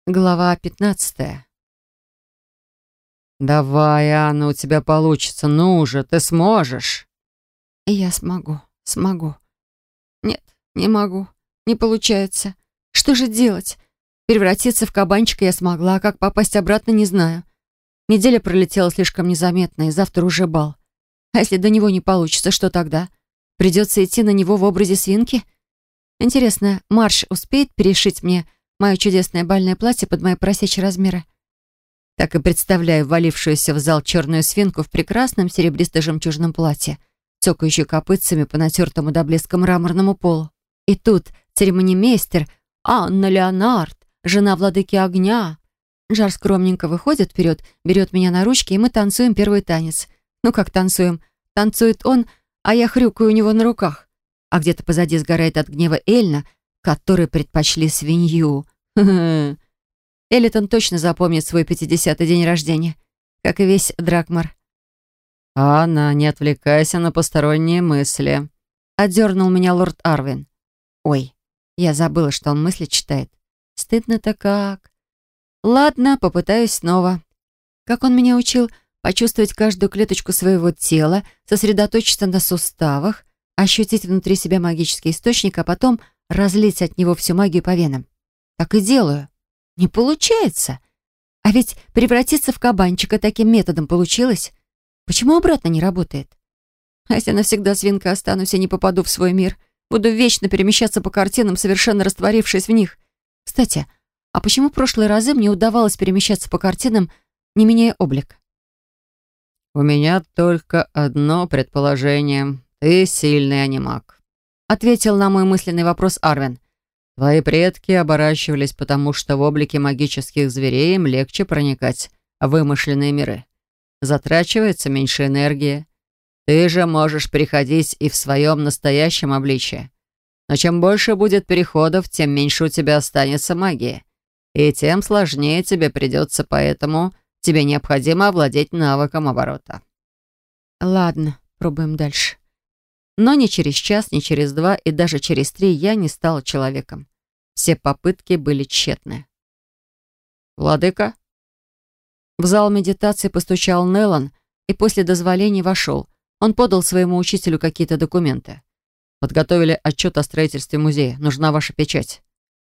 Глава 15. «Давай, Анна, у тебя получится. Ну же, ты сможешь!» Я смогу. Нет, не могу. Не получается. Что же делать? Превратиться в кабанчика я смогла, а как попасть обратно, не знаю. Неделя пролетела слишком незаметно, и завтра уже бал. А если до него не получится, что тогда? Придется идти на него в образе свинки? Интересно, Марш успеет перешить мне мое чудесное бальное платье под мои просечьи размеры? Так и представляю валившуюся в зал черную свинку в прекрасном серебристо-жемчужном платье, цокающую копытцами по натертому до блеска мраморному полу. И тут церемонимейстер Анна Леонард, жена владыки огня. Жар скромненько выходит вперед, берет меня на ручки, и мы танцуем первый танец. Ну как танцуем? Танцует он, а я хрюкаю у него на руках. А где-то позади сгорает от гнева Эльна, которой предпочли свинью. Хе-хе. Элитон точно запомнит свой 50-й день рождения, как и весь Дракмар. «Анна, не отвлекайся на посторонние мысли», — отдернул меня лорд Арвин. Ой, я забыла, что он мысли читает. Стыдно-то как. Ладно, попытаюсь снова. Как он меня учил, почувствовать каждую клеточку своего тела, сосредоточиться на суставах, ощутить внутри себя магический источник, а потом разлить от него всю магию по венам. Так и делаю. Не получается. А ведь превратиться в кабанчика таким методом получилось. Почему обратно не работает? А если навсегда свинкой останусь и не попаду в свой мир? Буду вечно перемещаться по картинам, совершенно растворившись в них. Кстати, а почему в прошлые разы мне удавалось перемещаться по картинам, не меняя облик? «У меня только одно предположение. Ты сильный анимаг», — ответил на мой мысленный вопрос Арвин. «Твои предки оборачивались, потому что в облике магических зверей им легче проникать в вымышленные миры. Затрачивается меньше энергии. Ты же можешь переходить и в своем настоящем обличье. Но чем больше будет переходов, тем меньше у тебя останется магии. И тем сложнее тебе придется, поэтому тебе необходимо овладеть навыком оборота». Ладно, пробуем дальше. Но ни через час, ни через 2 и даже через 3 я не стала человеком. Все попытки были тщетны. «Владыка?» В зал медитации постучал Неллан и после дозволения вошел. Он подал своему учителю какие-то документы. «Подготовили отчет о строительстве музея. Нужна ваша печать».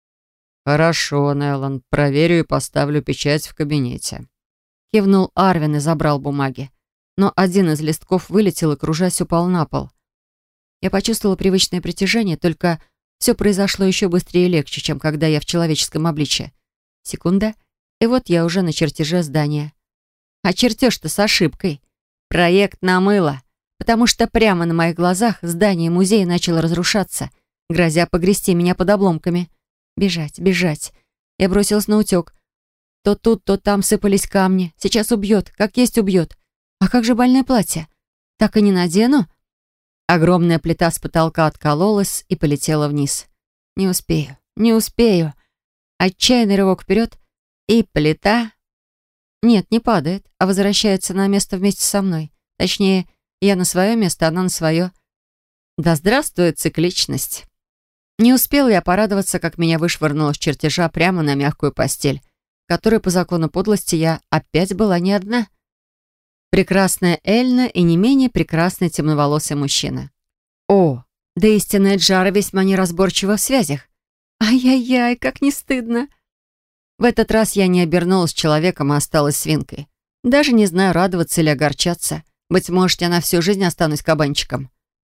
«Хорошо, Неллан. Проверю и поставлю печать в кабинете». Кивнул Арвин и забрал бумаги. Но один из листков вылетел и, кружась, упал на пол. Я почувствовала привычное притяжение, только все произошло еще быстрее и легче, чем когда я в человеческом обличье. Секунда, и вот я уже на чертеже здания. А чертеж-то с ошибкой. Проект намыло, потому что прямо на моих глазах здание музея начало разрушаться, грозя погрести меня под обломками. Бежать, бежать. Я бросилась на утек. То тут, то там сыпались камни. Сейчас убьет, как есть убьет. А как же бальное платье? Так и не надену? Огромная плита с потолка откололась и полетела вниз. Не успею, не успею. Отчаянный рывок вперед, и плита... Нет, не падает, а возвращается на место вместе со мной. Точнее, я на свое место, она на свое. Да здравствует цикличность. Не успела я порадоваться, как меня вышвырнуло с чертежа прямо на мягкую постель, в которой по закону подлости я опять была не одна. Прекрасная Эльна и не менее прекрасный темноволосый мужчина. О, да истинная Джара весьма неразборчива в связях. Ай-яй-яй, как не стыдно. В этот раз я не обернулась человеком, а осталась свинкой. Даже не знаю, радоваться или огорчаться. Быть может, я на всю жизнь останусь кабанчиком.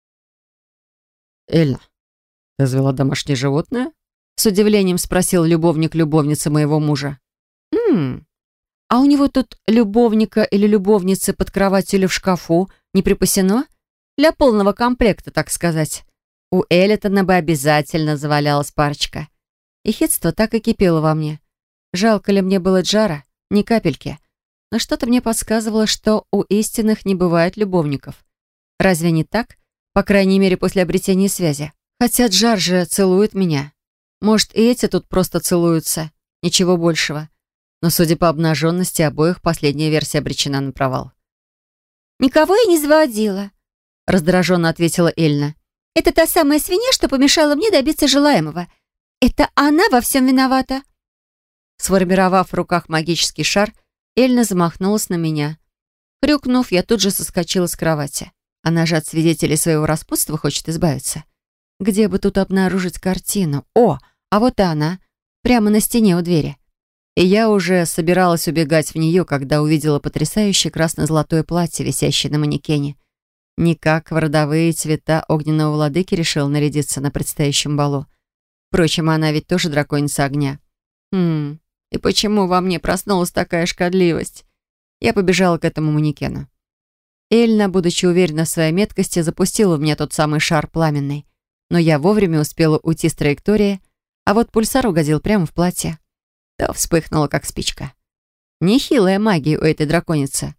«Эльна, ты завела домашнее животное?» С удивлением спросил любовник любовницы моего мужа. А у него тут любовника или любовницы под кроватью или в шкафу не припасено? Для полного комплекта, так сказать. У Элитона бы обязательно завалялась парочка. И хитство так и кипело во мне. Жалко ли мне было Джара? Ни капельки. Но что-то мне подсказывало, что у истинных не бывает любовников. Разве не так? По крайней мере, после обретения связи. Хотя Джар же целует меня. Может, и эти тут просто целуются. Ничего большего. Но, судя по обнаженности обоих, последняя версия обречена на провал. «Никого я не заводила», — раздраженно ответила Эльна. «Это та самая свинья, что помешала мне добиться желаемого. Это она во всем виновата». Сформировав в руках магический шар, Эльна замахнулась на меня. Хрюкнув, я тут же соскочила с кровати. Она же от свидетелей своего распутства хочет избавиться. Где бы тут обнаружить картину? О, а вот и она, прямо на стене у двери. И я уже собиралась убегать в нее, когда увидела потрясающее красно-золотое платье, висящее на манекене. Никак в родовые цвета огненного владыки решил нарядиться на предстоящем балу. Впрочем, она ведь тоже драконица огня. И почему во мне проснулась такая шкодливость? Я побежала к этому манекену. Эльна, будучи уверена в своей меткости, запустила в меня тот самый шар пламенный. Но я вовремя успела уйти с траектории, а вот пульсар угодил прямо в платье. То вспыхнула, как спичка. Нехилая магия у этой драконицы.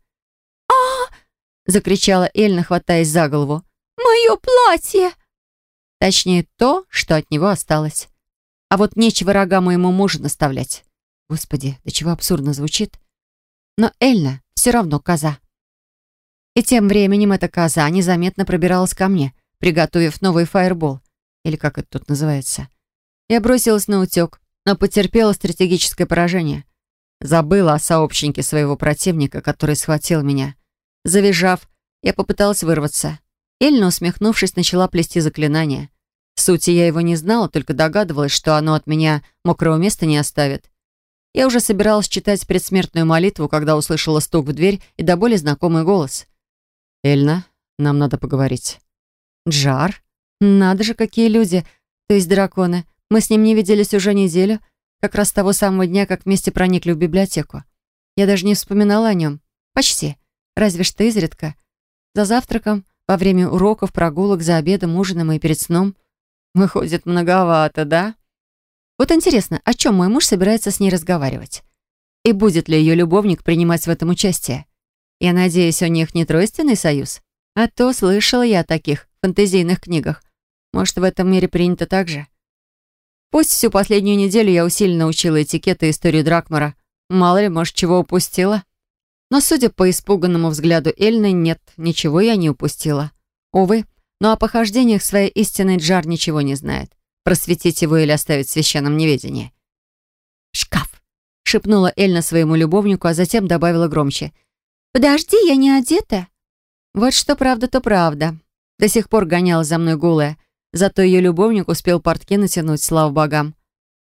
Закричала Эльна, хватаясь за голову. «Мое платье!» Точнее, то, что от него осталось. А вот нечего рога моему мужу наставлять. Господи, до чего абсурдно звучит. Но Эльна все равно коза. И тем временем эта коза незаметно пробиралась ко мне, приготовив новый фаербол. Или как это тут называется. Я бросилась на утек, но потерпела стратегическое поражение. Забыла о сообщнике своего противника, который схватил меня. Завизжав, я попыталась вырваться. Эльна, усмехнувшись, начала плести заклинание. В сути, я его не знала, только догадывалась, что оно от меня мокрого места не оставит. Я уже собиралась читать предсмертную молитву, когда услышала стук в дверь и до боли знакомый голос. «Эльна, нам надо поговорить». «Джар? Надо же, какие люди, то есть драконы. Мы с ним не виделись уже неделю, как раз с того самого дня, как вместе проникли в библиотеку. Я даже не вспоминала о нем. Почти. Разве что изредка. За завтраком, во время уроков, прогулок, за обедом, ужином и перед сном. Выходит, многовато, да? Вот интересно, о чем мой муж собирается с ней разговаривать? И будет ли ее любовник принимать в этом участие? Я надеюсь, у них не тройственный союз? А то слышала я о таких фэнтезийных книгах. Может, в этом мире принято так же? Пусть всю последнюю неделю я усиленно учила этикет и историю Дракмара. Мало ли, может, чего упустила. Но, судя по испуганному взгляду Эльны, нет, ничего я не упустила. Увы, но о похождениях своей истинной Джар ничего не знает. Просветить его или оставить в священном неведении. «Шкаф!» — шепнула Эльна своему любовнику, а затем добавила громче. «Подожди, я не одета». Вот что правда, то правда. До сих пор гонялась за мной голая, зато ее любовник успел портки натянуть, слава богам.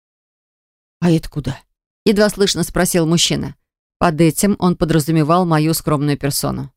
«А это куда?» — едва слышно спросил мужчина. Под этим он подразумевал мою скромную персону.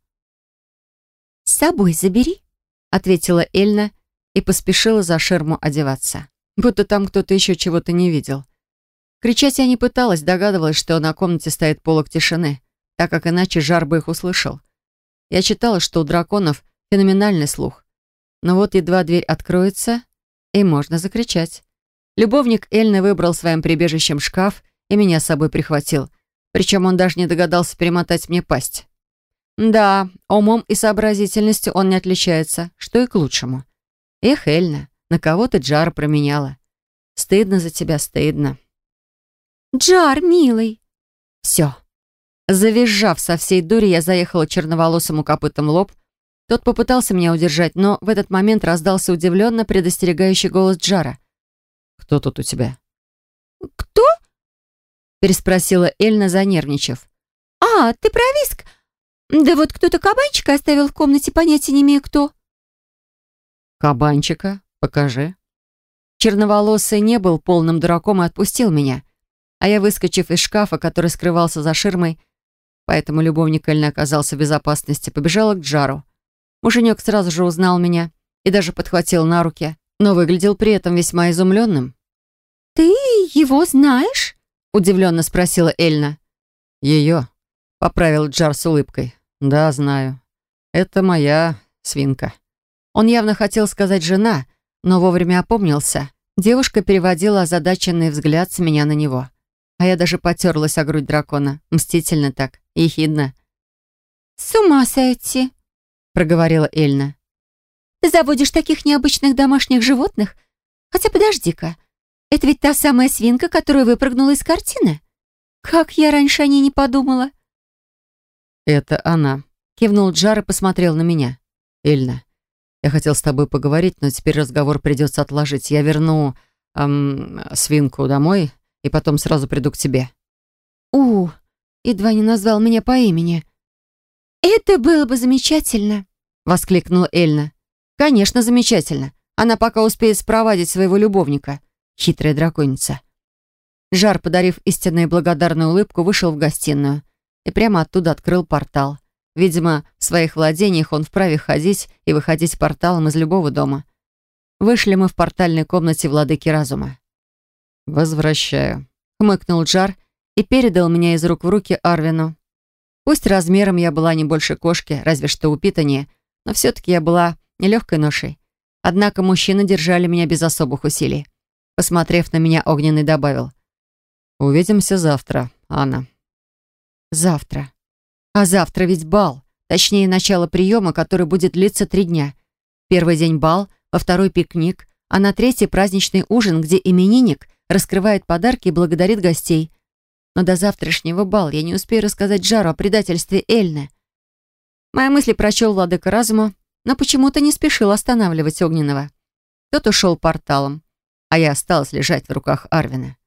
«С собой забери», — ответила Эльна и поспешила за ширму одеваться. Будто там кто-то еще чего-то не видел. Кричать я не пыталась, догадывалась, что на комнате стоит полог тишины, так как иначе Жар бы их услышал. Я читала, что у драконов феноменальный слух. Но вот едва дверь откроется, и можно закричать. Любовник Эльны выбрал своим прибежищем шкаф и меня с собой прихватил. Причем он даже не догадался перемотать мне пасть. Да, умом и сообразительностью он не отличается, что и к лучшему. Эх, Эльна, на кого ты Джара променяла? Стыдно за тебя, стыдно. «Джар, милый!» Все. Завизжав со всей дури, я заехала черноволосому копытом в лоб. Тот попытался меня удержать, но в этот момент раздался удивленно предостерегающий голос Джара. «Кто тут у тебя?» «Кто?» переспросила Эльна, занервничав. «А, ты про виск? Да вот кто-то кабанчика оставил в комнате, понятия не имею кто». «Кабанчика? Покажи». Черноволосый не был полным дураком и отпустил меня. А я, выскочив из шкафа, который скрывался за ширмой, поэтому любовник Эльны оказался в безопасности, побежала к Джару. Муженек сразу же узнал меня и даже подхватил на руки, но выглядел при этом весьма изумленным. «Ты его знаешь?» — удивленно спросила Эльна. «Ее?» — поправил Джар с улыбкой. «Да, знаю. Это моя свинка». Он явно хотел сказать «жена», но вовремя опомнился. Девушка переводила озадаченный взгляд с меня на него. А я даже потерлась о грудь дракона. Мстительно так, ехидно. «С ума сойти!» — проговорила Эльна. «Ты заводишь таких необычных домашних животных? Хотя подожди-ка, это ведь та самая свинка, которая выпрыгнула из картины? Как я раньше о ней не подумала!» «Это она», — кивнул Джар и посмотрел на меня. «Эльна, я хотел с тобой поговорить, но теперь разговор придется отложить. Я верну свинку домой и потом сразу приду к тебе». У, едва не назвал меня по имени. Это было бы замечательно. Воскликнула Эльна. Конечно, замечательно. Она пока успеет спровадить своего любовника. Хитрая драконица. Жар, подарив истинную благодарную улыбку, вышел в гостиную и прямо оттуда открыл портал. Видимо, в своих владениях он вправе ходить и выходить порталом из любого дома. Вышли мы в портальной комнате владыки разума. «Возвращаю», — хмыкнул Джар и передал меня из рук в руки Арвину. Пусть размером я была не больше кошки, разве что упитаннее, но все-таки я была нелегкой ношей. Однако мужчины держали меня без особых усилий. Посмотрев на меня, Огненный добавил: «Увидимся завтра, Анна». «Завтра. А завтра ведь бал, точнее, начало приема, который будет длиться 3 дня. Первый день бал, во второй пикник, а на третий праздничный ужин, где именинник раскрывает подарки и благодарит гостей. Но до завтрашнего бала я не успею рассказать Джару о предательстве Эльны». Мои мысли прочел владыка разума, но почему-то не спешил останавливать Огненного. Тот ушел порталом, а я осталась лежать в руках Арвина.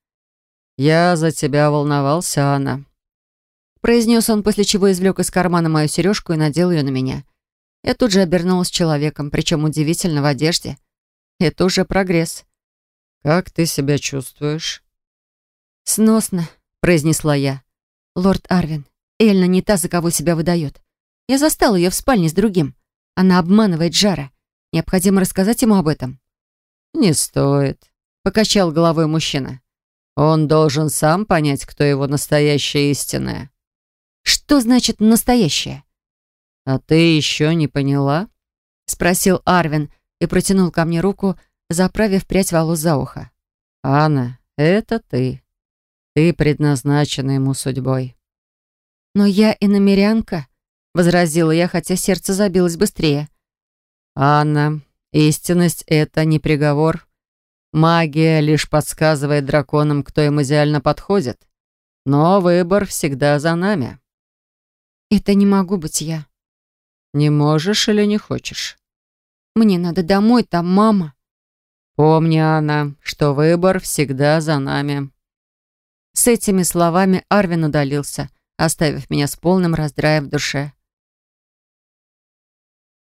«Я за тебя волновался, Анна», — произнес он, после чего извлек из кармана мою сережку и надел ее на меня. Я тут же обернулась человеком, причем удивительно в одежде. Это уже прогресс. «Как ты себя чувствуешь?» «Сносно», — произнесла я. «Лорд Арвин, Эльна не та, за кого себя выдает. Я застала ее в спальне с другим. Она обманывает Джара. Необходимо рассказать ему об этом». «Не стоит», — покачал головой мужчина. «Он должен сам понять, кто его настоящая истинная». «Что значит «настоящее»?» «А ты еще не поняла?» — спросил Арвин и протянул ко мне руку, заправив прядь волос за ухо. «Анна, это ты. Ты предназначена ему судьбой». «Но я иномерянка», — возразила я, хотя сердце забилось быстрее. «Анна, истинность — это не приговор. Магия лишь подсказывает драконам, кто им идеально подходит. Но выбор всегда за нами». «Это не могу быть я». «Не можешь или не хочешь?» «Мне надо домой, там мама». «Помни, Анна, что выбор всегда за нами». С этими словами Арвин удалился, оставив меня с полным раздраем в душе.